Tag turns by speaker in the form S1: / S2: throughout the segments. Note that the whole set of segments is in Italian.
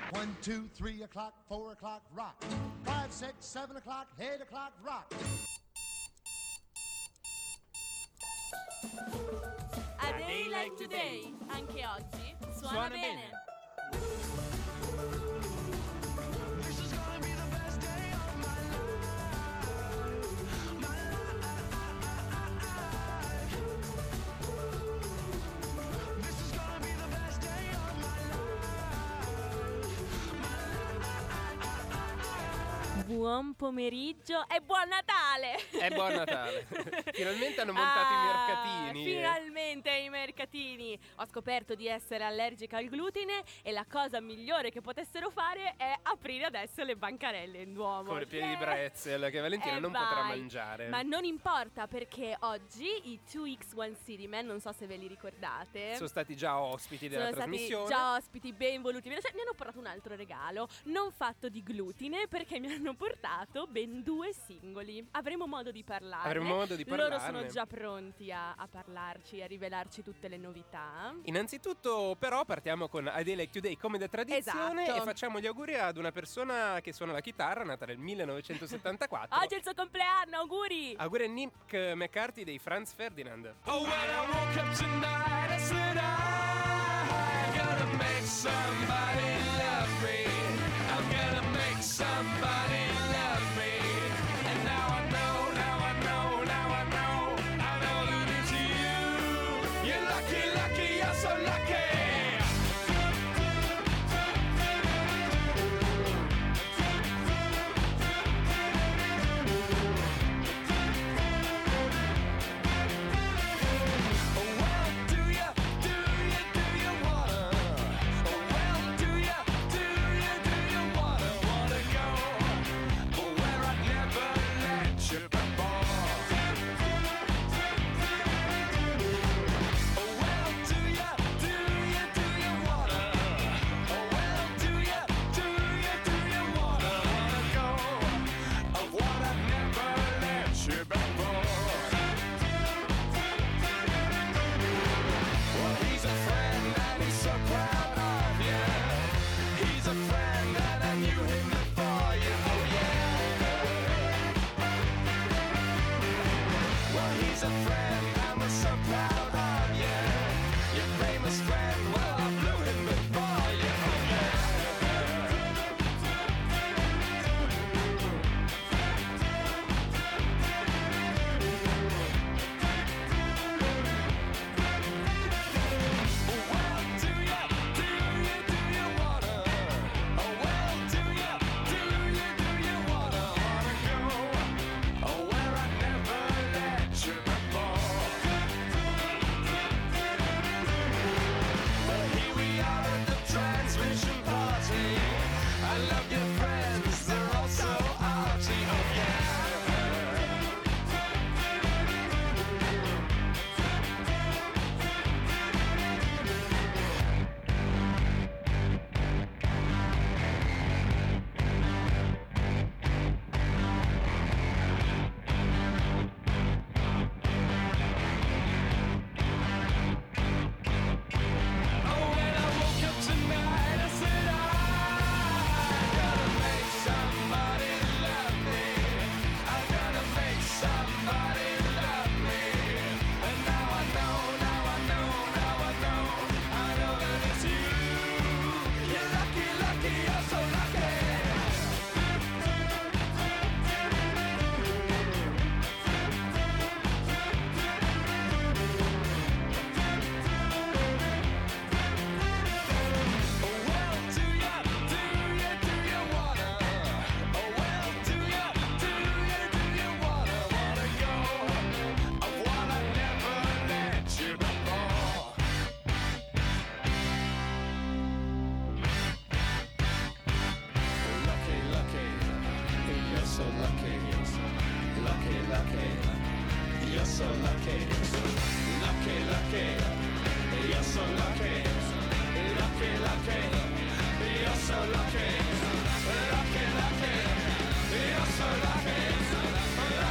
S1: 1, 2, 3 o'clock, 4 o'clock, rock. 5, 6, 7 o'clock, 8 o'clock, rock.
S2: A Day Like Today, anche oggi suona bene. Buon pomeriggio e buon Natale!
S3: È buon Natale! Finalmente hanno montato i mercatini.
S2: Finalmente i mercatini! Ho scoperto di essere allergica al glutine e la cosa migliore che potessero fare è aprire adesso le bancarelle in Duomo.
S3: Con i piedi di pretzel che Valentina non potrà mangiare.
S2: Ma non importa, perché oggi i 2X1 City Man, non so se ve li ricordate,
S3: sono stati già ospiti della trasmissione.
S2: Sono stati già ospiti ben voluti. Mi hanno portato un altro regalo non fatto di glutine, perché mi hanno portato ben 2 singoli. Avremo modo di parlarne. Loro sono già pronti a parlarci, a rivelarci tutte le novità.
S3: Innanzitutto però partiamo con A Day Like Today come da tradizione,
S2: esatto.
S3: E facciamo gli auguri ad una persona che suona la chitarra, nata nel 1974.
S2: Oggi è il suo compleanno, auguri!
S3: Auguri a Nick McCarthy dei Franz Ferdinand.
S4: Oh, when I woke up tonight, I said I gotta make somebody love me. I'm gonna make somebody love me. And now I know, now I know, now I know, I know that it's you. You're lucky, lucky, you're so lucky.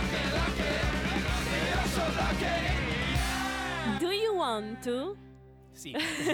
S2: Do you want to?
S3: Sì.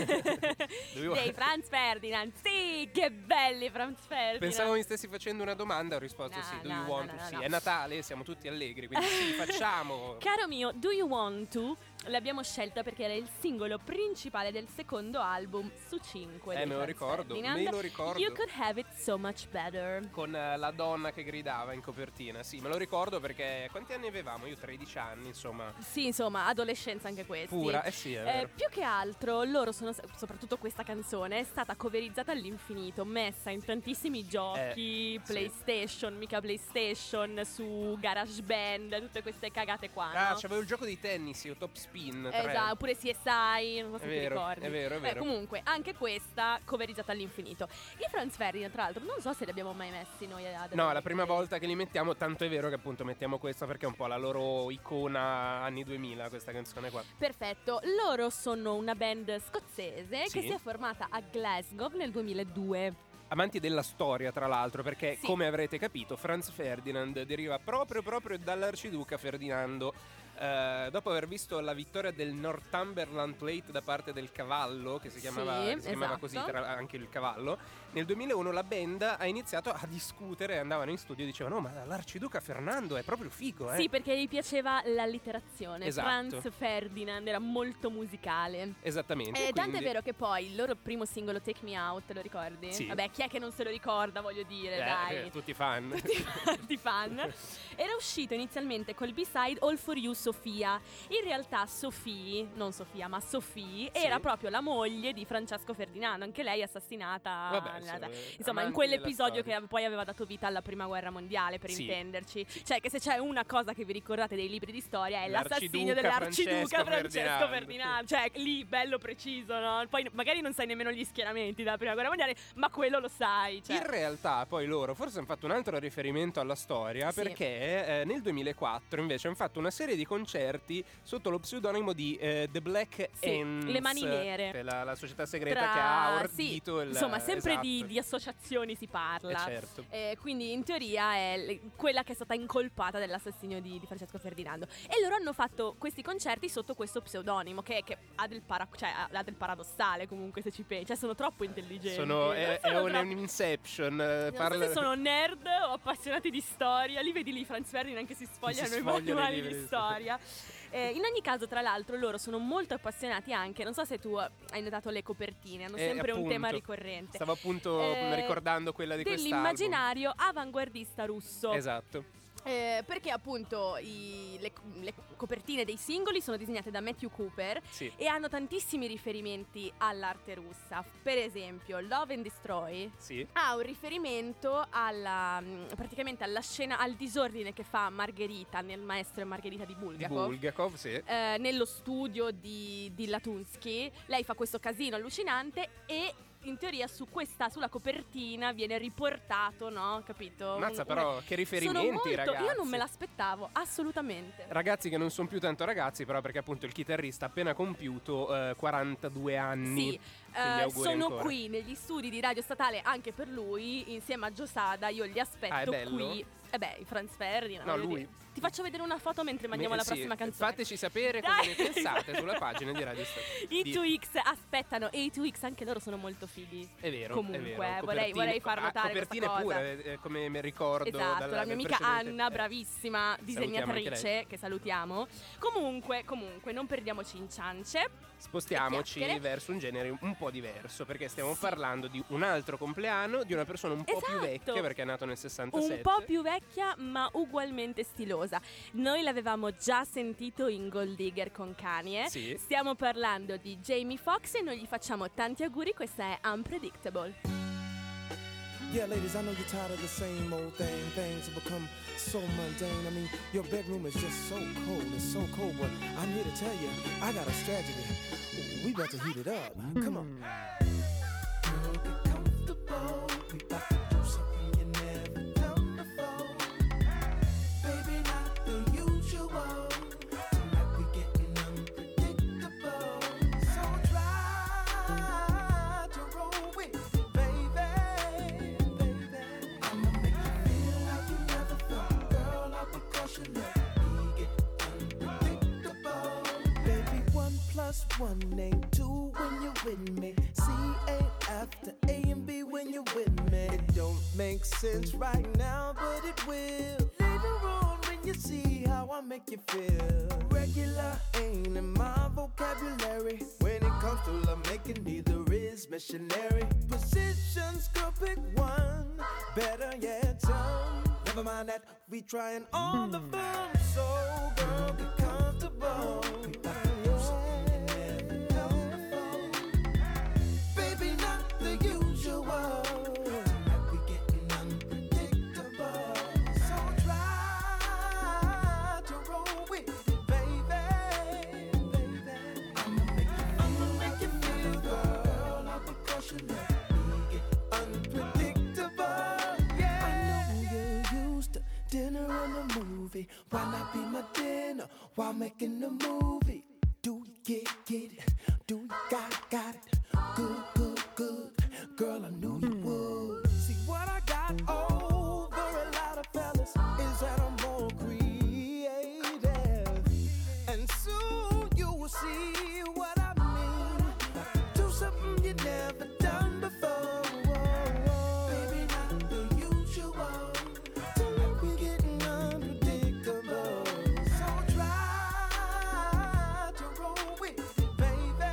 S2: Dei Franz Ferdinand. Sì, che belli Franz Ferdinand.
S3: Pensavo mi stessi facendo una domanda, ho risposto sì, do you want to? Sì, è Natale, siamo tutti allegri, quindi sì, facciamo.
S2: Caro mio, Do You Want To? L'abbiamo scelta perché era il singolo principale del secondo album su 5.
S3: Me lo ricordo.
S2: You Could Have It So Much Better.
S3: Con la donna che gridava in copertina. Sì, me lo ricordo perché quanti anni avevamo? Io 13 anni, insomma.
S2: Sì, insomma, adolescenza anche questi.
S3: Pura, sì, è vero.
S2: Più che altro loro sono, soprattutto questa canzone, è stata coverizzata all'infinito, messa in tantissimi giochi, PlayStation,
S3: sì.
S2: mica PlayStation, su GarageBand, tutte queste cagate qua, no?
S3: C'avevo il gioco di tennis, io Top Spin 3.
S2: Esatto, oppure CSI, non so se ti ricordi.
S3: È vero.
S2: Comunque, anche questa coverizzata all'infinito. I Franz Ferdinand, tra l'altro, non so se li abbiamo mai messi noi ad
S3: No, è la prima volta che li mettiamo, tanto è vero che appunto mettiamo questa perché è un po' la loro icona anni 2000, questa canzone qua.
S2: Perfetto, loro sono una band scozzese che si è formata a Glasgow nel 2002.
S3: Amanti della storia, tra l'altro, perché
S2: sì.
S3: Come avrete capito, Franz Ferdinand deriva proprio dall'arciduca Ferdinando. Dopo aver visto la vittoria del Northumberland Plate da parte del cavallo, che si chiamava
S2: esatto.
S3: così, anche il cavallo, nel 2001 la band ha iniziato a discutere, andavano in studio e dicevano: no, ma l'arciduca Fernando è proprio figo,
S2: Sì, perché gli piaceva l'allitterazione.
S3: Esatto.
S2: Franz Ferdinand era molto musicale.
S3: Esattamente.
S2: Tanto è vero che poi il loro primo singolo, Take Me Out, lo ricordi?
S3: Sì.
S2: Vabbè, chi è che non se lo ricorda, voglio dire, dai.
S3: Tutti fan.
S2: Tutti fan. Era uscito inizialmente col B-side All For You Sofia. In realtà Sophie, non Sofia ma Sophie, era proprio la moglie di Francesco Ferdinando, anche lei assassinata.
S3: Vabbè,
S2: insomma, in quell'episodio che poi aveva dato vita alla prima guerra mondiale, per intenderci. Cioè, che se c'è una cosa che vi ricordate dei libri di storia è l'assassinio dell'arciduca Francesco Ferdinando. Cioè, lì bello preciso, no? Poi magari non sai nemmeno gli schieramenti della prima guerra mondiale, ma quello lo sai, cioè.
S3: In realtà poi loro forse hanno fatto un altro riferimento alla storia, perché nel 2004 invece hanno fatto una serie di concerti sotto lo pseudonimo di The Black Ants,
S2: le mani nere,
S3: la società segreta che ha ordito
S2: insomma sempre di associazioni si parla,
S3: certo.
S2: Quindi in teoria è quella che è stata incolpata dell'assassinio di Francesco Ferdinando, e loro hanno fatto questi concerti sotto questo pseudonimo che ha del paradossale, comunque, se ci pensi, cioè sono troppo intelligenti,
S3: è un Inception,
S2: non so se sono nerd o appassionati di storia. Li vedi lì Franz Ferdinand che si sfogliano i manuali di storia. In ogni caso, tra l'altro, loro sono molto appassionati anche, non so se tu hai notato le copertine, hanno sempre un tema ricorrente.
S3: Stavo appunto ricordando quella di quest'album,
S2: dell'immaginario avanguardista russo.
S3: Esatto.
S2: Perché appunto le copertine dei singoli sono disegnate da Matthew Cooper, e hanno tantissimi riferimenti all'arte russa. Per esempio Love and Destroy ha un riferimento praticamente alla scena, al disordine che fa Margherita nel Maestro e Margherita di Bulgakov, nello studio di Latunsky. Lei fa questo casino allucinante e in teoria sulla copertina viene riportato, no? Capito?
S3: Mazza, però che riferimenti, ragazzi.
S2: Io non me l'aspettavo, assolutamente.
S3: Ragazzi che non sono più tanto ragazzi, però, perché appunto il chitarrista ha appena compiuto 42 anni.
S2: Sì. Sono qui negli studi di Radio Statale anche per lui, insieme a Giosada. Io li aspetto qui. Franz Ferdinand.
S3: No, lui.
S2: Ti faccio vedere una foto mentre mandiamo la prossima canzone.
S3: Fateci sapere cosa ne pensate sulla pagina di Radio Statale.
S2: I 2X aspettano, e i 2X anche loro sono molto fighi.
S3: È vero.
S2: Comunque,
S3: è vero.
S2: vorrei far notare
S3: copertine
S2: questa cosa.
S3: Pure, come mi ricordo.
S2: Esatto, la mia amica Anna, bravissima disegnatrice, che salutiamo. Comunque, non perdiamoci in ciance.
S3: Spostiamoci verso un genere un po' diverso, perché stiamo parlando di un altro compleanno di una persona un po' più vecchia, perché è nato nel 67.
S2: Un po' più vecchia, ma ugualmente stilosa. Noi l'avevamo già sentito in Gold Digger con Kanye. Stiamo parlando di Jamie Foxx e noi gli facciamo tanti auguri. Questa è Unpredictable.
S5: Yeah, ladies, I know you're tired of the same old thing. Things have become so mundane. I mean, your bedroom is just so cold. It's so cold, but I'm here to tell you, I got a strategy. We about to heat it up. Come on. Girl, get comfortable. We about to do something you never done before. Baby, not the usual. Tonight we getting unpredictable. So try to roll with me, baby. I'ma make you feel like you never felt. Girl, I'll be cautious. Let me get unpredictable. Baby, 1 + plus 1 ain't 2 when you're with me. C ain't after A and B when you're with me. It don't make sense right now, but it will later on when you see how I make you feel. Regular ain't in my vocabulary. When it comes to love making, neither is missionary. Positions, girl, pick one. Better yet, some. Never mind that, we trying all the fun. So, girl, get comfortable. Baby, not the usual. We getting unpredictable. So try to roll with it, baby. I'ma make you feel, girl. All because you let me get unpredictable. Yeah. I know you're used to dinner and a movie. Why not be my dinner while making a movie? Do you get it? Do you got it? Good. Girl, I knew you would. See what I got over a lot of fellas is that I'm more creative. And soon you will see what I mean. Do something you never done before. Baby, not the usual. Tonight we getting unpredictable. So try to roll with it, baby.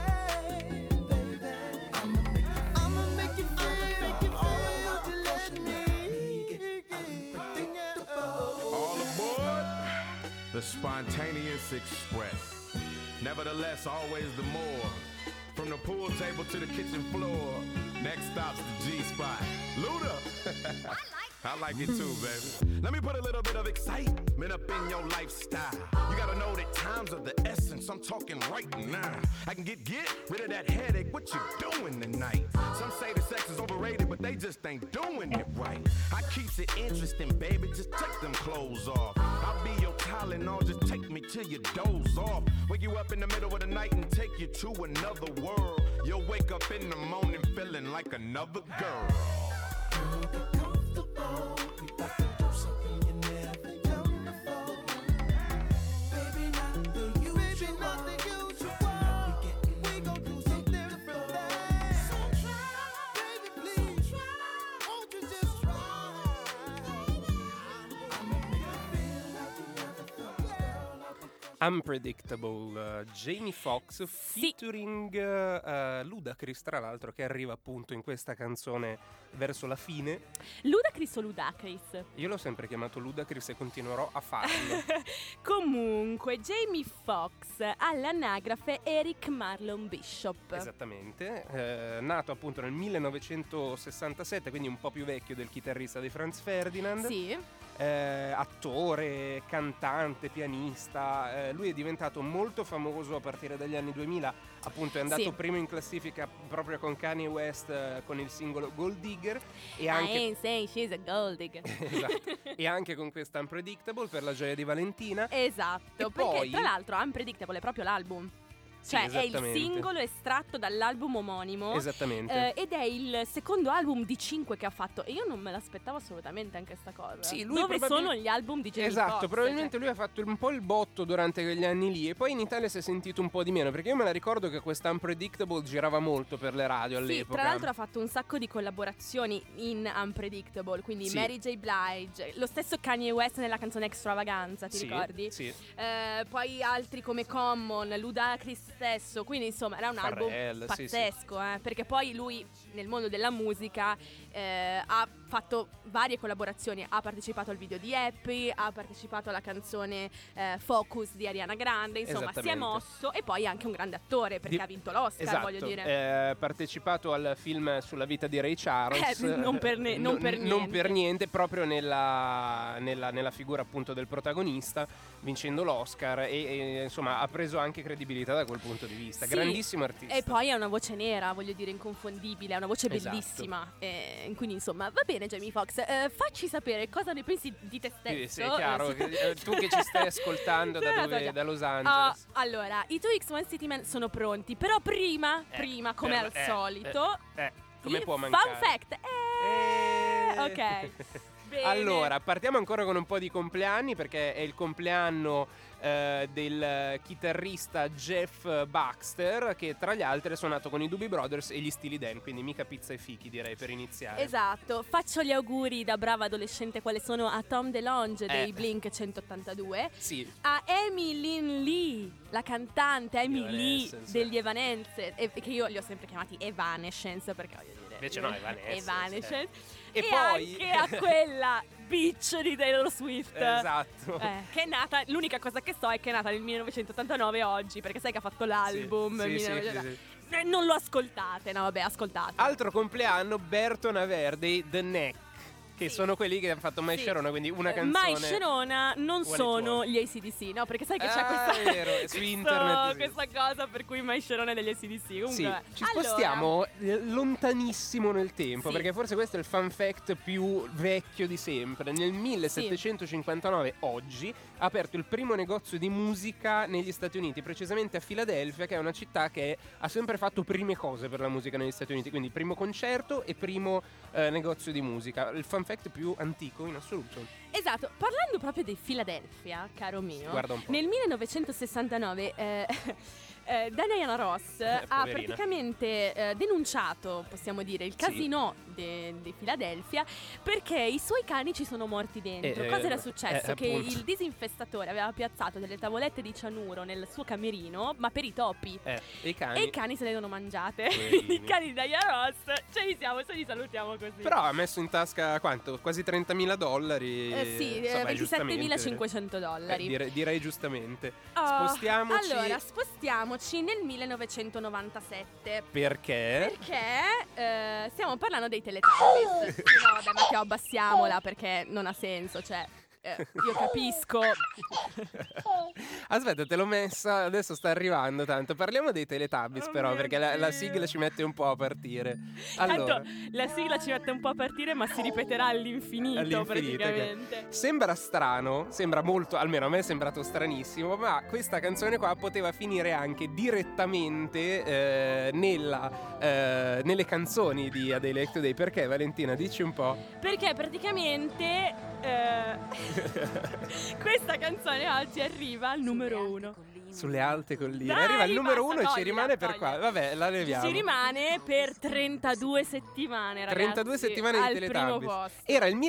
S5: I'ma make you feel to let me get unpredictable.
S6: All aboard the Spontaneous Express. Nevertheless, always the more. From the pool table to the kitchen floor. Next stop's the G-Spot. Luda! I like it too, baby. Let me put a little bit of excitement up in your lifestyle. You gotta know that times are the essence. I'm talking right now. I can get rid of that headache. What you doing tonight? Some say the sex is overrated, but they just ain't doing it right. I keeps it interesting, baby. Just take them clothes off. I'll be your Tylenol. Just take me till you doze off. Wake you up in the middle of the night and take you to another world. You'll wake up in the morning feeling like another girl.
S3: Unpredictable, Jamie Foxx featuring Ludacris, tra l'altro, che arriva appunto in questa canzone verso la fine.
S2: Ludacris o Ludacris?
S3: Io l'ho sempre chiamato Ludacris e continuerò a farlo.
S2: Comunque, Jamie Foxx, all'anagrafe Eric Marlon Bishop.
S3: Esattamente, nato appunto nel 1967, quindi un po' più vecchio del chitarrista di Franz Ferdinand.
S2: Sì.
S3: Attore, cantante, pianista. Lui è diventato molto famoso a partire dagli anni 2000. Appunto è andato primo in classifica proprio con Kanye West con il singolo Gold Digger. E anche...
S2: I ain't saying she's a gold digger.
S3: Esatto. E anche con questa Unpredictable per la gioia di Valentina.
S2: Esatto,
S3: e
S2: perché
S3: poi...
S2: tra l'altro Unpredictable è proprio l'album.
S3: Sì,
S2: cioè è il singolo estratto dall'album omonimo.
S3: Esattamente.
S2: Ed è il secondo album di 5 che ha fatto. E io non me l'aspettavo assolutamente anche sta cosa.
S3: Sì, lui
S2: dove sono gli album di Jamie
S3: Esatto,
S2: Foxx?
S3: probabilmente lui ha fatto un po' il botto durante quegli anni lì. E poi in Italia si è sentito un po' di meno, perché io me la ricordo che questa Unpredictable girava molto per le radio all'epoca.
S2: Sì, tra l'altro ha fatto un sacco di collaborazioni in Unpredictable. Quindi Mary J. Blige, lo stesso Kanye West nella canzone Extravaganza, ti ricordi?
S3: Sì.
S2: Poi altri come Common, Ludacris stesso. Quindi insomma era un album pazzesco, perché poi lui nel mondo della musica ha fatto varie collaborazioni, ha partecipato al video di Happy, ha partecipato alla canzone Focus di Ariana Grande, insomma si è mosso, e poi è anche un grande attore perché ha vinto l'Oscar, voglio dire.
S3: Ha partecipato al film sulla vita di Ray Charles,
S2: non per niente,
S3: proprio nella figura appunto del protagonista, vincendo l'Oscar e insomma ha preso anche credibilità da quel punto di vista. Grandissimo artista.
S2: E poi ha una voce nera, voglio dire, inconfondibile, ha una voce bellissima. Quindi insomma va bene Jamie Foxx, facci sapere cosa ne pensi di te stesso.
S3: Sì, è chiaro, tu che ci stai ascoltando da Los Angeles.
S2: Allora, i 2X1 City Men sono pronti, però prima come al solito
S3: come
S2: il
S3: può mancare?
S2: fun fact. Ok. Bene.
S3: Allora, partiamo ancora con un po' di compleanni, perché è il compleanno del chitarrista Jeff Baxter, che tra gli altri ha suonato con i Doobie Brothers e gli Steely Dan, quindi mica pizza e fichi, direi, per iniziare.
S2: Esatto, faccio gli auguri da brava adolescente quale sono a Tom DeLonge dei Blink 182,
S3: sì,
S2: a Amy Lynn Lee, la cantante Amy Lee degli Evanescence, che io li ho sempre chiamati Evanescence perché voglio dire,
S3: invece no, Evanescence.
S2: E
S3: poi
S2: anche a quella bitch di Taylor Swift.
S3: Esatto.
S2: Che è nata, l'unica cosa che so è che è nata nel 1989 oggi, perché sai che ha fatto l'album.
S3: Sì.
S2: Non lo ascoltate, no vabbè, ascoltate.
S3: Altro compleanno, Berton Aver dei The Neck, che sono quelli che hanno fatto My Sharona, quindi una canzone.
S2: My Sharona non sono gli AC/DC, no? Perché sai che c'è questa
S3: è vero, su internet
S2: questa cosa per cui My Sharona è degli AC/DC. Comunque,
S3: ci spostiamo lontanissimo nel tempo, perché forse questo è il fun fact più vecchio di sempre. Nel 1759 oggi ha aperto il primo negozio di musica negli Stati Uniti, precisamente a Filadelfia, che è una città che ha sempre fatto prime cose per la musica negli Stati Uniti, quindi primo concerto e primo negozio di musica. Il fun fact più antico in assoluto.
S2: Esatto, parlando proprio di Filadelfia, caro mio,
S3: guarda un po'.
S2: Nel 1969 Diana Ross ha praticamente denunciato, possiamo dire, il casino di Filadelfia, perché i suoi cani ci sono morti dentro. Cosa era successo? Che il disinfestatore aveva piazzato delle tavolette di cianuro nel suo camerino, ma per i topi.
S3: E i cani
S2: se le sono mangiate. I cani di Diana Ross, ce li salutiamo così.
S3: Però ha messo in tasca quanto? Quasi $30.000.
S2: Sì, $27.500.
S3: Direi giustamente.
S2: Spostiamoci nel 1997.
S3: Perché?
S2: Perché stiamo parlando dei Teletubbies. No, vabbè, Matteo, abbassiamola perché non ha senso, cioè io capisco.
S3: Aspetta, te l'ho messa, adesso sta arrivando tanto. Parliamo dei Teletubbies però, perché la sigla ci mette un po' a partire. Allora,
S2: tanto la sigla ci mette un po' a partire, ma si ripeterà all'infinito praticamente.
S3: Sembra strano, sembra molto, almeno a me è sembrato stranissimo, ma questa canzone qua poteva finire anche direttamente nelle canzoni di A Day Like Today. Perché, Valentina? Dici un po'.
S2: Perché praticamente questa canzone oggi arriva al numero 1.
S3: Sulle alte colline.
S2: Dai,
S3: arriva il numero 1 e ci
S2: toglia.
S3: rimane per qua. Vabbè, la leviamo.
S2: Ci rimane per 32 settimane, ragazzi.
S3: 32 settimane di Teletubbies. Era il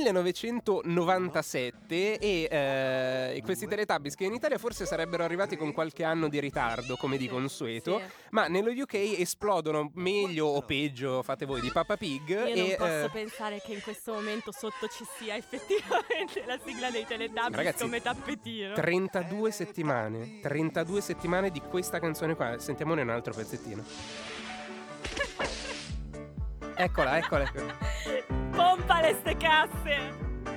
S3: 1997 e questi Teletubbies, che in Italia forse sarebbero arrivati con qualche anno di ritardo, come di consueto, ma nello UK esplodono meglio o peggio, fate voi, di Peppa Pig.
S2: Io non posso pensare che in questo momento sotto ci sia effettivamente la sigla dei Teletubbies, ragazzi, come tappetino.
S3: 32 settimane di questa canzone qua. Sentiamone un altro pezzettino. Eccola.
S2: Pompale ste casse.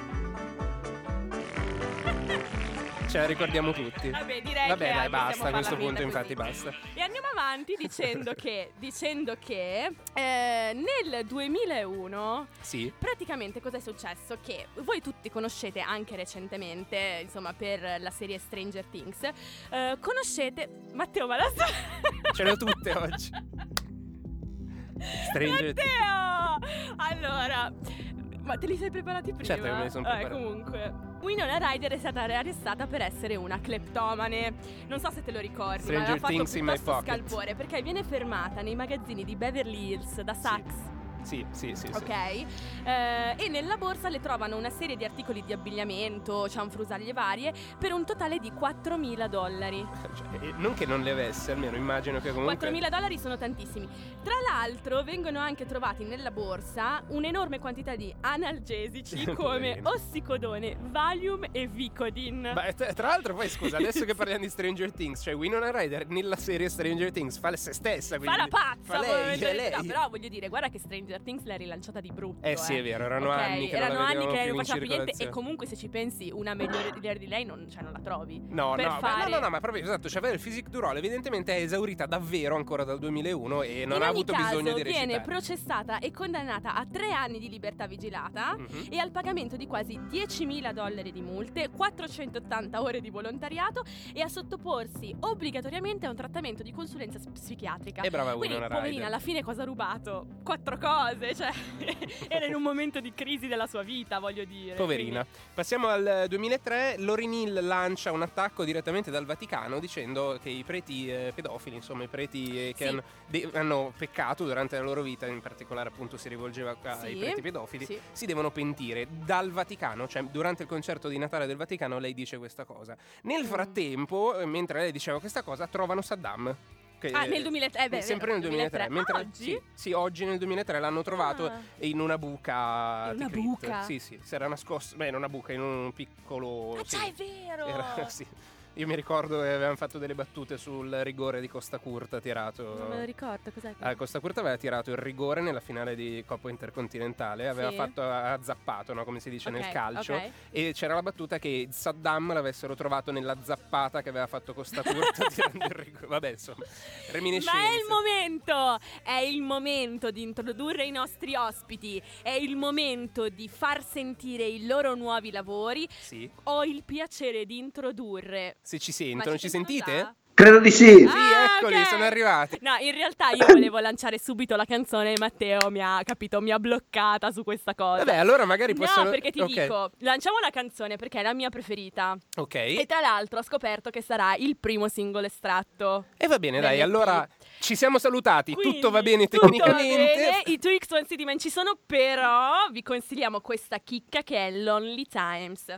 S3: Ce la ricordiamo tutti.
S2: Vabbè, direi
S3: Vabbè,
S2: che
S3: dai, basta a questo punto,
S2: così.
S3: infatti basta.
S2: E andiamo avanti dicendo che nel 2001 praticamente cos'è successo? Che voi tutti conoscete anche recentemente, insomma, per la serie Stranger Things, conoscete Matteo, ma adesso
S3: ce le ho tutte oggi. Stranger
S2: Matteo! Allora, ma te li sei preparati prima?
S3: Certo che me li sono preparati.
S2: Comunque, Winona Ryder è stata arrestata per essere una cleptomane. Non so se te lo ricordi,
S3: Stranger
S2: ma aveva
S3: Things
S2: fatto
S3: in my
S2: piuttosto
S3: pocket.
S2: scalpore, perché viene fermata nei magazzini di Beverly Hills da Saks.
S3: Sì.
S2: Ok. E nella borsa le trovano una serie di articoli di abbigliamento, cianfrusaglie varie, per un totale di $4.000.
S3: Cioè, non che non le avesse, almeno immagino che comunque
S2: $4.000 sono tantissimi. Tra l'altro vengono anche trovati nella borsa un'enorme quantità di analgesici come ossicodone, Valium e Vicodin.
S3: Ma tra l'altro poi scusa, adesso che parliamo di Stranger Things, cioè Winona Ryder nella serie Stranger Things fa se stessa, quindi
S2: fa la pazza,
S3: lei.
S2: No, però voglio dire, guarda che Stranger Things l'ha rilanciata di brutto.
S3: Sì, è vero, erano anni che
S2: non
S3: faceva
S2: più niente. E comunque se ci pensi, una migliore di lei non la trovi.
S3: No, ma proprio esatto, cioè il physique du role evidentemente è esaurita davvero ancora dal 2001 e non ha avuto bisogno di recitare.
S2: Viene processata e condannata a 3 anni di libertà vigilata e al pagamento di quasi $10.000 di multe, 480 ore di volontariato e a sottoporsi obbligatoriamente a un trattamento di consulenza psichiatrica.
S3: E brava
S2: Quindi,
S3: Winona Ryder.
S2: poverina, alla fine cosa ha rubato? 4 cose. cose, cioè era in un momento di crisi della sua vita, voglio dire.
S3: Poverina.
S2: Quindi...
S3: Passiamo al 2003, Lauryn Hill lancia un attacco direttamente dal Vaticano dicendo che i preti pedofili, insomma i preti che hanno peccato durante la loro vita, in particolare appunto si rivolgeva ai preti pedofili, si devono pentire dal Vaticano, cioè durante il concerto di Natale del Vaticano lei dice questa cosa. Nel frattempo, mentre lei diceva questa cosa, trovano Saddam.
S2: Nel 2003,
S3: sempre nel 2003. Mentre,
S2: oggi?
S3: Sì, oggi nel 2003 l'hanno trovato in una buca.
S2: In una buca?
S3: Sì, si era nascosto. Beh, in una buca, in un piccolo.
S2: Già, è vero!
S3: Sì. Io mi ricordo che avevano fatto delle battute sul rigore di Costa Curta tirato.
S2: Non me lo ricordo, cos'è che...
S3: Costa Curta aveva tirato il rigore nella finale di Coppa Intercontinentale, aveva fatto azzappato, no? Come si dice nel calcio, e c'era la battuta che Saddam l'avessero trovato nella zappata che aveva fatto Costa Curta tirando il rigore. Vabbè, insomma, reminiscenze.
S2: Ma è il momento di introdurre i nostri ospiti, è il momento di far sentire i loro nuovi lavori.
S3: Sì.
S2: Ho il piacere di introdurre...
S3: Se ci sentono, ci sentite?
S7: Credo di sì.
S3: Sì, eccoli, sono arrivati.
S2: No, in realtà io volevo lanciare subito la canzone e Matteo mi ha bloccata su questa cosa.
S3: Vabbè, allora magari possono...
S2: No, perché ti dico, lanciamo la canzone perché è la mia preferita.
S3: Ok.
S2: E tra l'altro ho scoperto che sarà il primo singolo estratto.
S3: E va bene, dai, allora ci siamo salutati.
S2: Quindi,
S3: tutto va bene tecnicamente.
S2: Tutto va bene, i 2X1 City Man ci sono, però vi consigliamo questa chicca che è Lonely Times.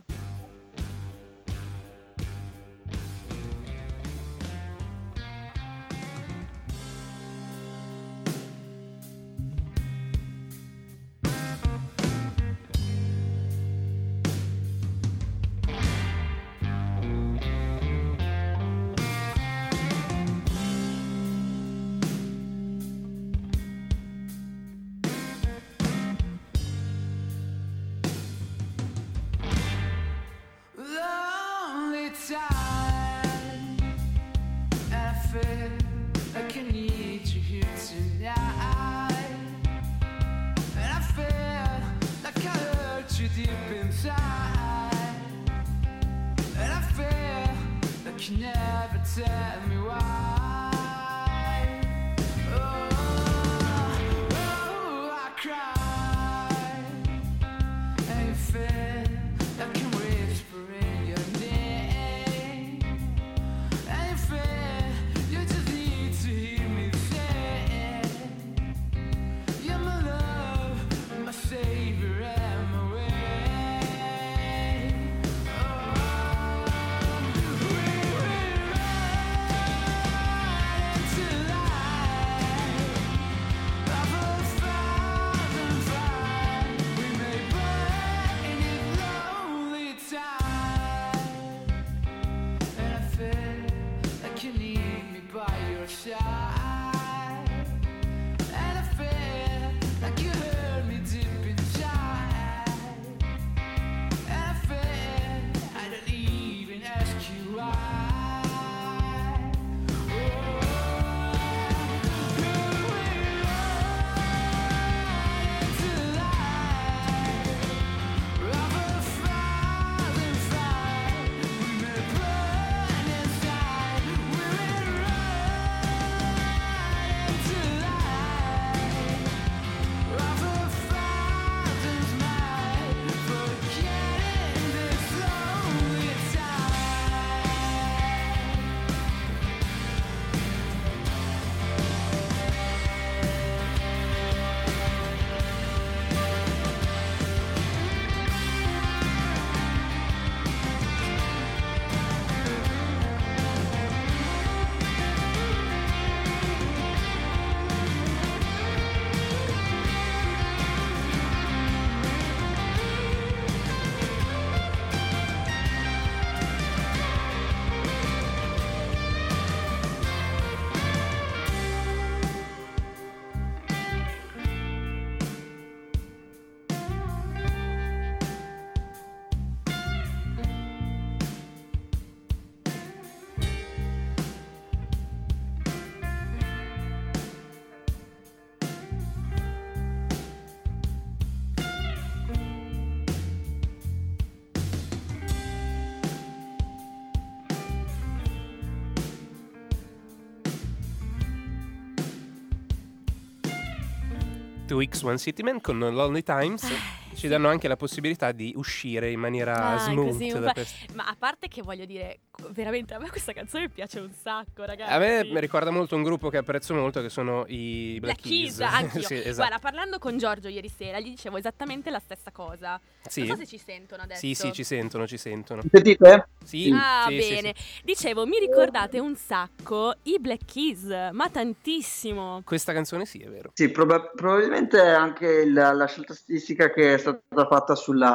S3: 2X1 City Men con Lonely Times ci danno anche la possibilità di uscire in maniera smooth
S2: così,
S3: da questo.
S2: Ma a parte che voglio dire, veramente a me questa canzone piace un sacco, ragazzi.
S3: A me mi ricorda molto un gruppo che apprezzo molto, che sono i Black Keys.
S2: Anch'io.
S3: Sì, esatto.
S2: Guarda, parlando con Giorgio ieri sera, gli dicevo esattamente la stessa cosa.
S3: Sì.
S2: Non so se ci sentono adesso.
S3: Sì, ci sentono.
S7: Sentite?
S3: Sì,
S2: bene.
S3: Sì.
S2: Dicevo, mi ricordate un sacco i Black Keys, ma tantissimo.
S3: Questa canzone sì, è vero.
S7: Sì, probabilmente anche la scelta stilistica che è stata fatta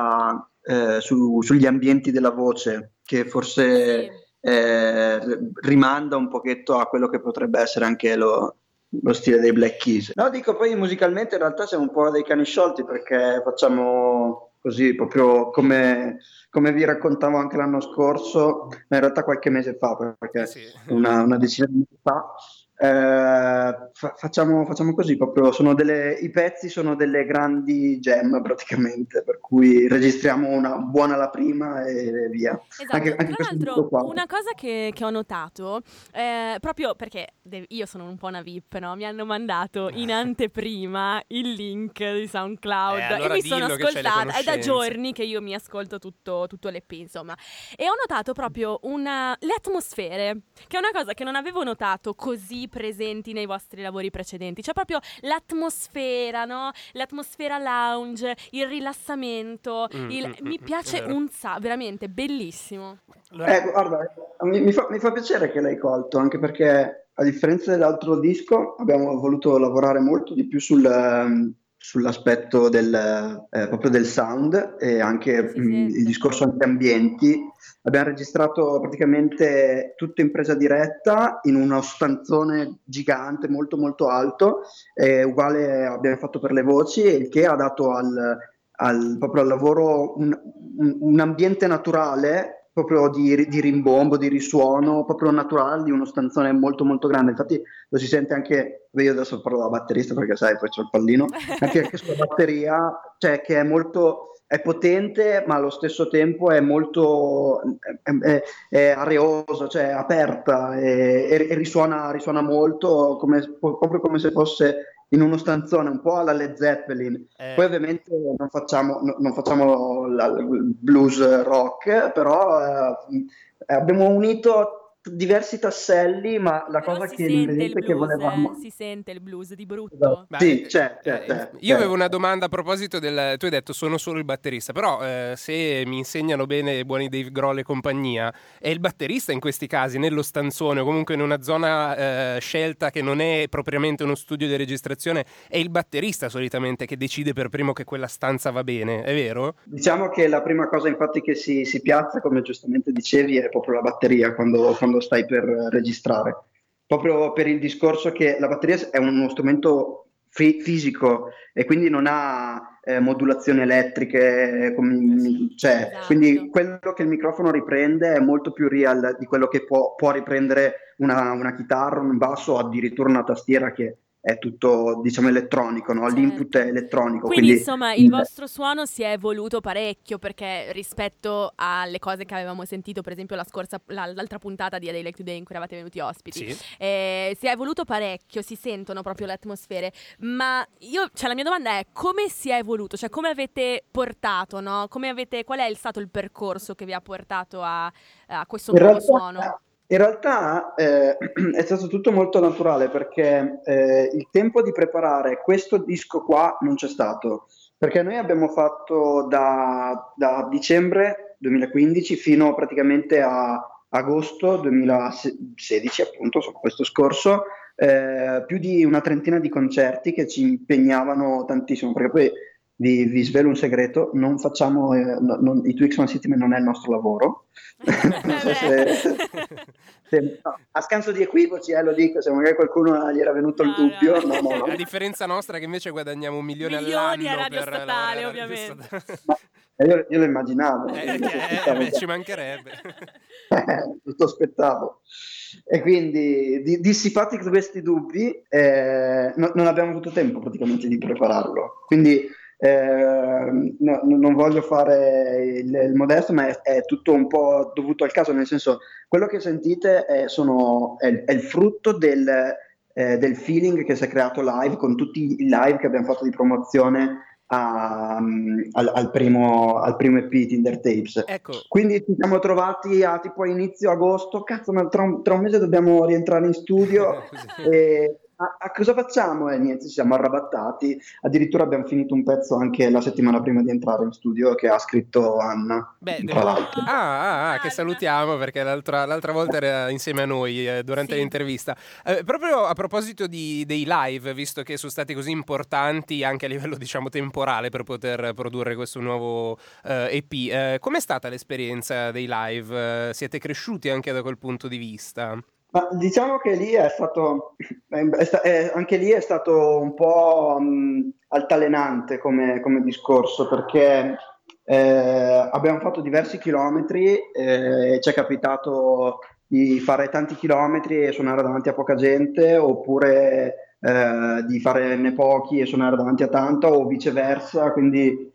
S7: sugli ambienti della voce, che forse rimanda un pochetto a quello che potrebbe essere anche lo stile dei Black Keys. No, dico, poi musicalmente in realtà siamo un po' dei cani sciolti, perché facciamo così proprio come vi raccontavo anche l'anno scorso, ma in realtà qualche mese fa, perché una decina di mesi fa. Facciamo così, proprio i pezzi sono delle grandi jam praticamente, per cui registriamo una buona la prima e via.
S2: Esatto.
S7: Anche
S2: tra l'altro
S7: qua.
S2: una cosa che ho notato, proprio perché io sono un po' una VIP, no? Mi hanno mandato in anteprima il link di SoundCloud
S3: allora
S2: e mi sono ascoltata, è da giorni che io mi ascolto tutto l'EP, insomma, e ho notato proprio le atmosfere, che è una cosa che non avevo notato così presenti nei vostri lavori precedenti. C'è proprio l'atmosfera, no? L'atmosfera lounge, il rilassamento. Mi piace un sacco, veramente bellissimo.
S7: Guarda, mi fa piacere che l'hai colto, anche perché a differenza dell'altro disco abbiamo voluto lavorare molto di più sull'aspetto proprio del sound e anche il discorso anche ambienti. Abbiamo registrato praticamente tutto in presa diretta in uno stanzone gigante molto molto alto, uguale abbiamo fatto per le voci, il che ha dato proprio al lavoro un ambiente naturale, proprio di rimbombo, di risuono, proprio naturale, di uno stanzone molto molto grande. Infatti lo si sente anche, io adesso parlo da batterista perché sai, poi c'ho il pallino, anche sulla batteria, cioè che è potente, ma allo stesso tempo è molto è areosa, cioè aperta, e risuona molto, proprio come se fosse in uno stanzone, un po' alla Led Zeppelin. Poi ovviamente non facciamo il blues rock, però abbiamo unito diversi tasselli, ma la
S2: però
S7: cosa che l'ingrediente che volevamo...
S2: si sente il blues di brutto.
S7: Sì, c'è.
S3: Io avevo una domanda a proposito tu hai detto sono solo il batterista, però se mi insegnano bene i buoni Dave Grohl e compagnia, è il batterista in questi casi, nello stanzone o comunque in una zona scelta che non è propriamente uno studio di registrazione, è il batterista solitamente che decide per primo che quella stanza va bene, è vero?
S7: Diciamo che la prima cosa infatti che si piazza, come giustamente dicevi, è proprio la batteria quando stai per registrare, proprio per il discorso che la batteria è uno strumento fisico e quindi non ha modulazioni elettriche,
S2: Esatto.
S7: Quindi quello che il microfono riprende è molto più real di quello che può riprendere una chitarra, un basso o addirittura una tastiera, che è tutto, diciamo, elettronico, no?
S2: Certo.
S7: L'input è elettronico.
S2: Quindi insomma il vostro suono si è evoluto parecchio, perché rispetto alle cose che avevamo sentito, per esempio l'altra puntata di A Day Like Today in cui eravate venuti ospiti, si è evoluto parecchio, si sentono proprio le atmosfere. Ma la mia domanda è: come si è evoluto? Cioè, come avete portato, no? Qual è stato il percorso che vi ha portato a questo nuovo suono?
S7: In realtà è stato tutto molto naturale, perché il tempo di preparare questo disco qua non c'è stato, perché noi abbiamo fatto da dicembre 2015 fino praticamente a agosto 2016, appunto, questo scorso, più di una trentina di concerti che ci impegnavano tantissimo, perché poi vi svelo un segreto: non facciamo i 2X1 City Men non è il nostro lavoro. Non so a scanso di equivoci, lo dico, se magari qualcuno gli era venuto il dubbio. No.
S3: A differenza nostra, che invece guadagniamo milioni
S2: all'anno
S3: a
S2: Radio Statale, ovviamente.
S7: Io lo immaginavo.
S3: Ci mancherebbe.
S7: Tutto aspettavo. E quindi dissipati questi dubbi, non abbiamo avuto tempo praticamente di prepararlo, quindi non voglio fare il modesto, ma è tutto un po' dovuto al caso, nel senso, quello che sentite è il frutto del feeling che si è creato live con tutti i live che abbiamo fatto di promozione al primo EP Tinder Tapes.
S3: Ecco.
S7: Quindi ci siamo trovati a tipo inizio agosto, cazzo, ma tra un mese dobbiamo rientrare in studio e a cosa facciamo? E niente, ci siamo arrabattati, addirittura abbiamo finito un pezzo anche la settimana prima di entrare in studio che ha scritto Anna. Tra l'altro.
S3: Che salutiamo perché l'altra volta era insieme a noi durante
S2: Sì.
S3: l'intervista. Proprio a proposito dei live, visto che sono stati così importanti anche a livello diciamo temporale per poter produrre questo nuovo EP, com'è stata l'esperienza dei live? Siete cresciuti anche da quel punto di vista?
S7: Ma diciamo che lì è stato, anche lì è stato un po' altalenante come discorso, perché abbiamo fatto diversi chilometri, ci è capitato di fare tanti chilometri e suonare davanti a poca gente, oppure di farne pochi e suonare davanti a tanta, o viceversa, quindi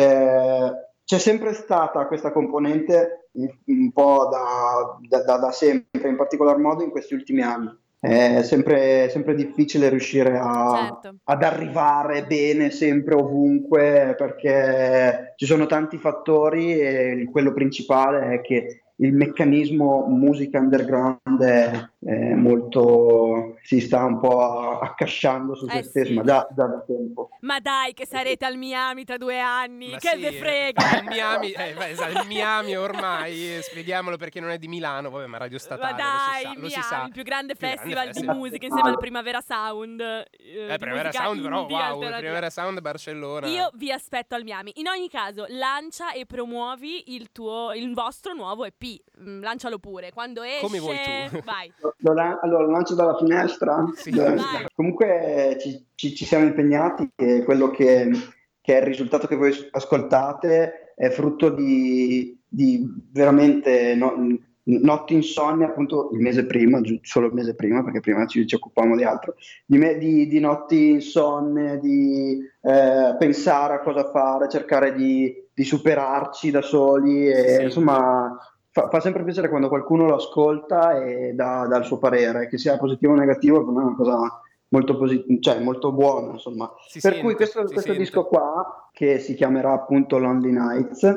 S7: c'è sempre stata questa componente un po' da sempre, in particolar modo in questi ultimi anni. È sempre difficile riuscire
S2: Certo.
S7: ad arrivare bene sempre ovunque, perché ci sono tanti fattori e quello principale è che il meccanismo musica underground è molto, si sta un po' accasciando su se stesso,
S2: sì.
S7: ma già da tempo.
S2: Ma dai, che sarete al Miami tra 2 anni,
S3: Ma
S2: che
S3: sì,
S2: ne frega!
S3: Il Miami, il Miami ormai, spieghiamolo perché non è di Milano, vabbè, ma Radio Statale,
S2: Ma dai,
S3: lo si
S2: Miami,
S3: sa.
S2: il più grande
S3: Più grande
S2: festival di
S3: festival.
S2: musica insieme al Primavera Sound.
S3: Primavera
S2: musica
S3: Sound, però,
S2: indie
S3: wow,
S2: alternativa.
S3: Primavera Sound Barcellona.
S2: Io vi aspetto al Miami. In ogni caso, lancia e promuovi il vostro nuovo EP. Lancialo pure. Quando esce,
S3: Come vuoi tu.
S2: vai.
S7: Allora, lo lancio dalla finestra.
S3: Sì.
S2: Vai.
S7: Comunque ci siamo impegnati e quello che è il risultato che voi ascoltate è frutto di veramente notti insonni, appunto il mese prima, solo il mese prima, perché prima ci occupavamo di altro, di notti insonne, di pensare a cosa fare, cercare di superarci da soli e
S3: Sì.
S7: insomma fa sempre piacere quando qualcuno lo ascolta e dà il suo parere, che sia positivo o negativo, per me è una cosa molto cioè molto buona, insomma. Per cui questo disco qua, che si chiamerà appunto Lonely Nights,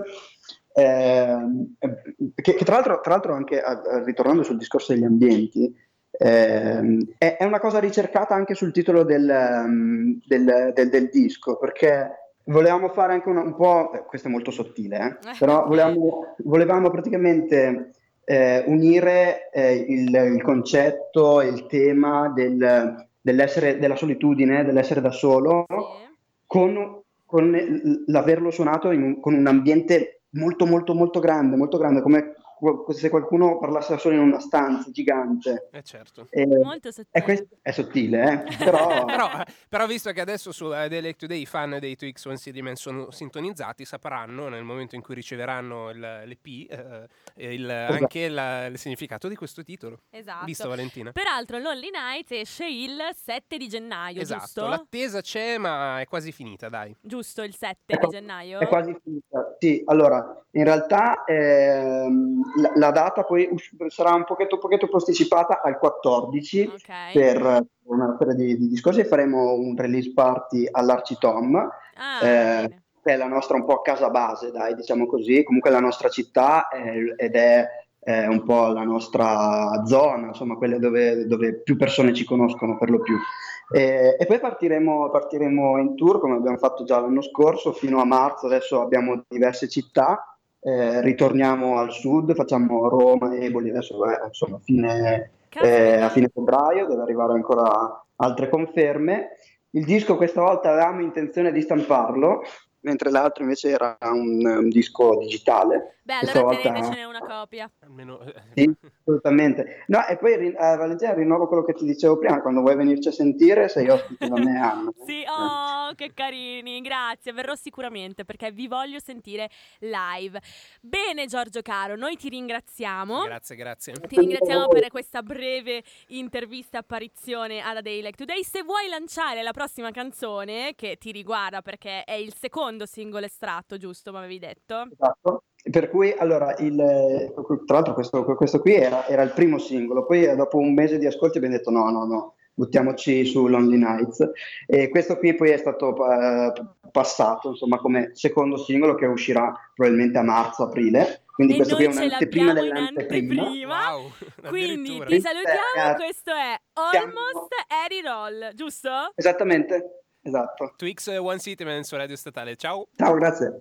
S7: che tra l'altro anche ritornando sul discorso degli ambienti, è una cosa ricercata anche sul titolo del disco, perché volevamo fare anche un po', questo è molto sottile, però volevamo praticamente unire il concetto, il tema della solitudine, dell'essere da solo, con l'averlo suonato con un ambiente molto molto molto grande, come se qualcuno parlasse da solo in una stanza gigante.
S3: Certo.
S2: Molto sottile.
S7: È sottile, però...
S3: però visto che adesso su The Lake Today i fan dei 2X1CD sono sintonizzati, sapranno nel momento in cui riceveranno l'EP anche il significato di questo titolo.
S2: Esatto.
S3: Visto, Valentina?
S2: Peraltro Lonely Nights esce il 7 di gennaio,
S3: Esatto,
S2: giusto?
S3: l'attesa c'è ma è quasi finita, dai.
S2: Giusto, il 7 di gennaio?
S7: È quasi finita, sì. Allora, in realtà la data poi sarà un pochetto posticipata al 14 per una serie di discorsi, e faremo un release party all'Arcitom, che è la nostra un po' casa base, dai, diciamo così, comunque la nostra città ed è un po' la nostra zona, insomma, quelle dove più persone ci conoscono per lo più. E poi partiremo in tour, come abbiamo fatto già l'anno scorso, fino a marzo. Adesso abbiamo diverse città. Ritorniamo al sud, facciamo Roma, Eboli, adesso insomma a fine febbraio, deve arrivare ancora altre conferme. Il disco questa volta avevamo intenzione di stamparlo, mentre l'altro invece era un disco digitale.
S2: Beh, allora tenetecene una copia.
S3: Almeno...
S7: Sì, assolutamente. No, e poi Valentina, rinnovo quello che ti dicevo prima, quando vuoi venirci a sentire sei ospite da me, Anna.
S2: Sì, che carini, grazie, verrò sicuramente perché vi voglio sentire live. Bene Giorgio caro, noi ti ringraziamo.
S3: Grazie.
S2: Ti ringraziamo per questa breve intervista apparizione alla Day Like Today. Se vuoi lanciare la prossima canzone che ti riguarda, perché è il secondo singolo estratto, giusto, mi avevi detto?
S7: Esatto. Per cui, allora, tra l'altro questo qui era il primo singolo, poi dopo un mese di ascolti abbiamo detto no, buttiamoci su Lonely Nights. E questo qui poi è stato passato, insomma, come secondo singolo che uscirà probabilmente a marzo-aprile. Quindi
S2: e
S7: questo qui è
S2: noi ce
S7: un'anteprima
S2: l'abbiamo in
S7: dell'anteprima.
S2: anteprima.
S3: Wow,
S2: Quindi
S3: addirittura.
S2: ti salutiamo, questo è Almost Harry Roll, giusto?
S7: Esattamente, esatto.
S3: Twix One Cityman su Radio Statale, ciao.
S7: Ciao, grazie.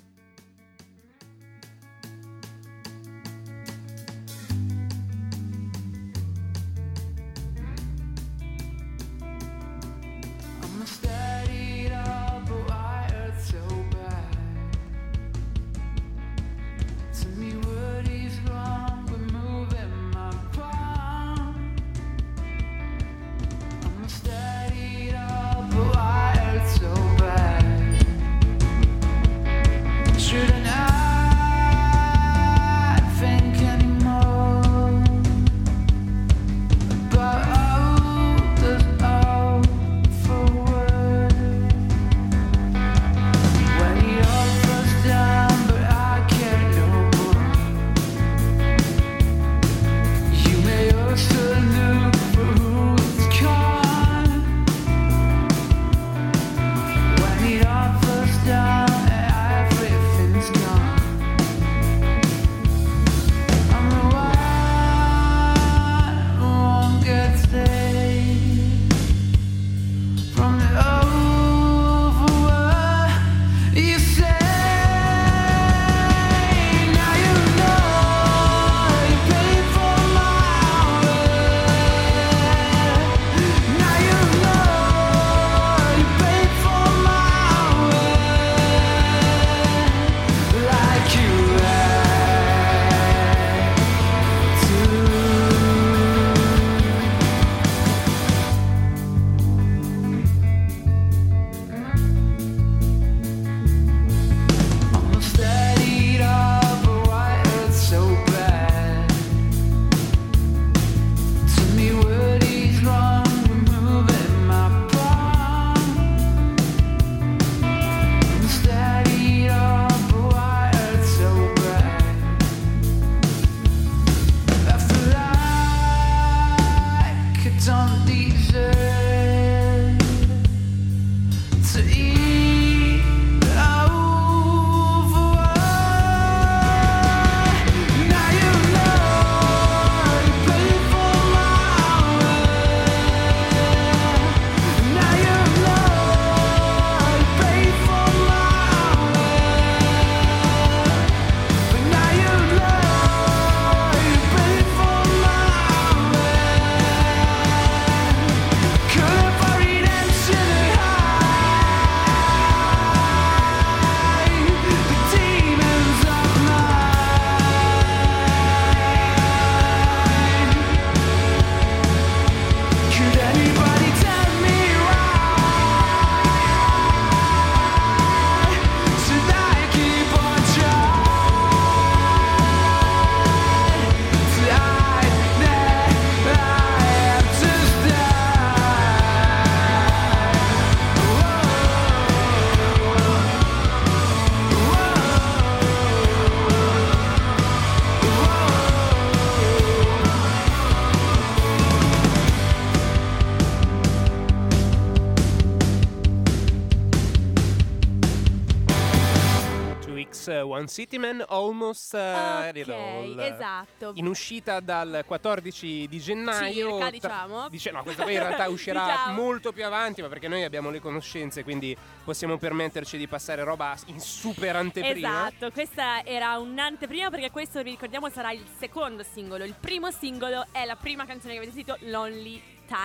S3: One Cityman, Almost Harry Roll.
S2: Esatto.
S3: In uscita dal 14 di gennaio.
S2: Circa, diciamo.
S3: No, questa poi in realtà uscirà
S2: diciamo.
S3: molto più avanti, ma perché noi abbiamo le conoscenze, quindi possiamo permetterci di passare roba in super anteprima.
S2: Esatto, questa era un'anteprima perché questo, vi ricordiamo, sarà il secondo singolo. Il primo singolo è la prima canzone che avete sentito, Lonely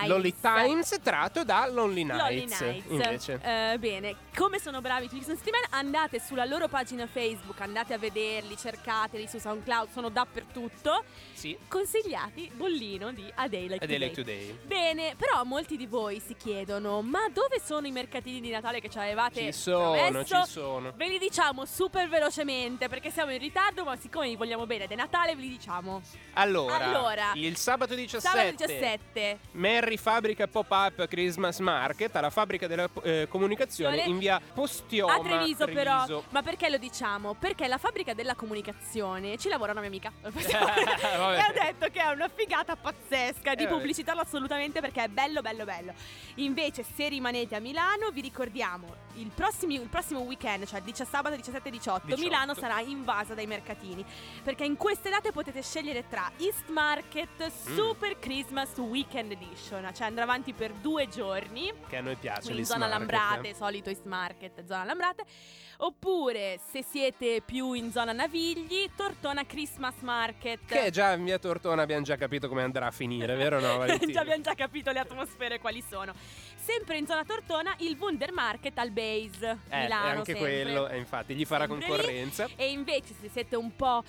S2: Times,
S3: tratto da Lonely Nights.
S2: Invece. Bene, come sono bravi Twix and Cityman, andate sulla loro pagina Facebook, andate a vederli, cercateli su SoundCloud, sono dappertutto.
S3: Sì.
S2: Consigliati bollino di A Day Like
S3: Today.
S2: Bene, però molti di voi si chiedono: ma dove sono i mercatini di Natale che ci avevate
S3: Ci sono.
S2: Ve li diciamo super velocemente perché siamo in ritardo, ma siccome vi vogliamo bene ed è Natale ve li diciamo.
S3: Allora il sabato 17 Merry Fabbrica Pop-Up Christmas Market alla fabbrica della comunicazione in via Postioma
S2: a Treviso. Però, ma perché lo diciamo? Perché la fabbrica della comunicazione ci lavora una mia amica e ha detto che è una figata pazzesca di pubblicitarlo assolutamente, perché è bello. Invece, se rimanete a Milano, vi ricordiamo il prossimo weekend, cioè sabato 17 e 18, Milano sarà invasa dai mercatini, perché in queste date potete scegliere tra East Market Super Christmas Weekend Edition, cioè andrà avanti per 2 giorni,
S3: che a noi piace,
S2: in zona Lambrate, solito East Market, zona Lambrate. Oppure, se siete più in zona Navigli, Tortona Christmas Market,
S3: che già in via Tortona abbiamo già capito come andrà a finire, vero no, Valentina?
S2: Abbiamo già capito le atmosfere quali sono. Sempre in zona Tortona il Wunder Market al Base Milano,
S3: e anche
S2: sempre.
S3: quello, infatti gli farà
S2: Sempre
S3: concorrenza
S2: lì. E invece, se siete un po'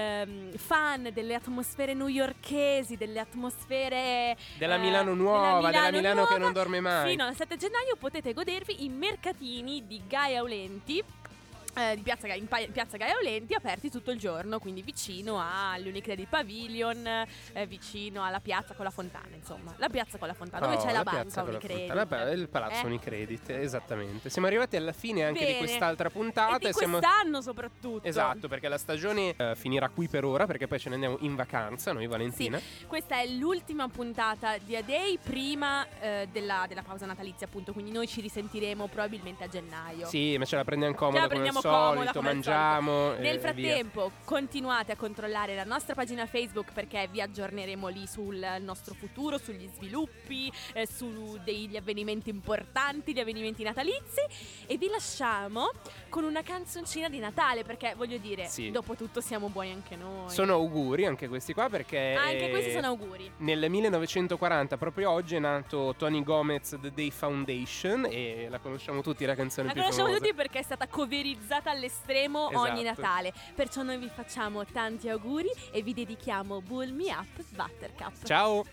S2: fan delle atmosfere newyorkesi, delle atmosfere
S3: della Milano nuova, della Milano che non dorme mai,
S2: fino al 7 gennaio potete godervi i mercatini di Gaia Aulenti, di Piazza Gaia Aulenti, aperti tutto il giorno, quindi vicino all'Unicredit Pavilion, vicino alla piazza con la fontana, insomma, la piazza con la fontana, dove c'è la banca Unicredit,
S3: il palazzo Unicredit, esattamente. Siamo arrivati alla fine anche di quest'altra puntata
S2: e di quest'anno soprattutto.
S3: Esatto, perché la stagione finirà qui per ora, perché poi ce ne andiamo in vacanza noi, Valentina.
S2: Sì, questa è l'ultima puntata di A Day prima della pausa natalizia, appunto, quindi noi ci risentiremo probabilmente a gennaio.
S3: Sì, ma ce la prendiamo comoda come solito, mangiamo.
S2: Nel frattempo continuate a controllare la nostra pagina Facebook, perché vi aggiorneremo lì sul nostro futuro, sugli sviluppi, su degli avvenimenti importanti, gli avvenimenti natalizi, e vi lasciamo con una canzoncina di Natale, perché voglio dire, dopo tutto siamo buoni anche noi.
S3: Sono auguri anche questi qua, perché
S2: anche questi sono auguri.
S3: Nel 1940, proprio oggi, è nato Tony Gomez The Day Foundation, e la conosciamo tutti, la canzone più famosa.
S2: La conosciamo tutti perché è stata coverizzata all'estremo ogni Natale. Perciò noi vi facciamo tanti auguri e vi dedichiamo Bull Me Up Buttercup.
S3: Ciao.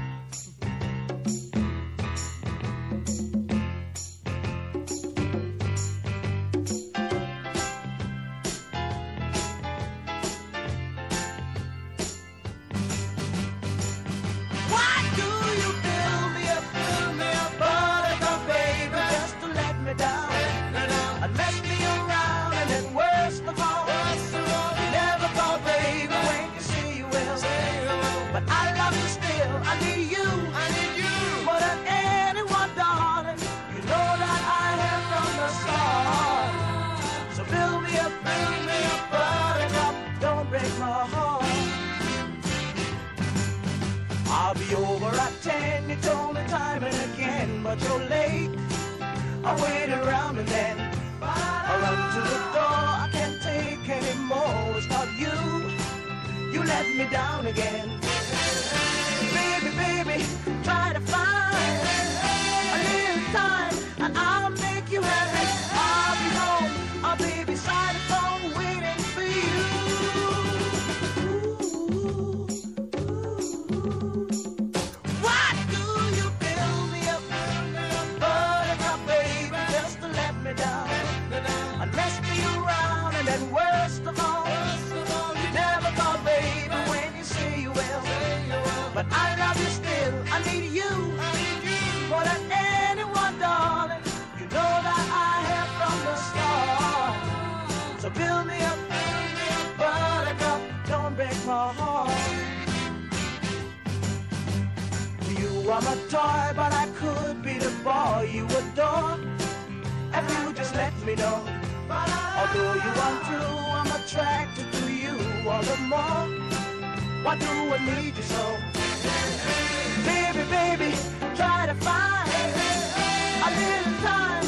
S8: I'll be over at 10, you told me time and again, but you're late. I wait around and then I run to the door, I can't take anymore. It's not you, you let me down again. Baby, baby, try to find a little time and I'll make you happy. I'll be home, I'll be beside the phone waiting for you. But I love you still, I need you more than anyone, darling. You know that I have from the start. So build me up, buttercup, don't break my heart. You are my toy, but I could be the boy you adore if you just let me know. Although you are true, I'm attracted to you all the more. Why do I need you so? Baby, baby, try to find a little time.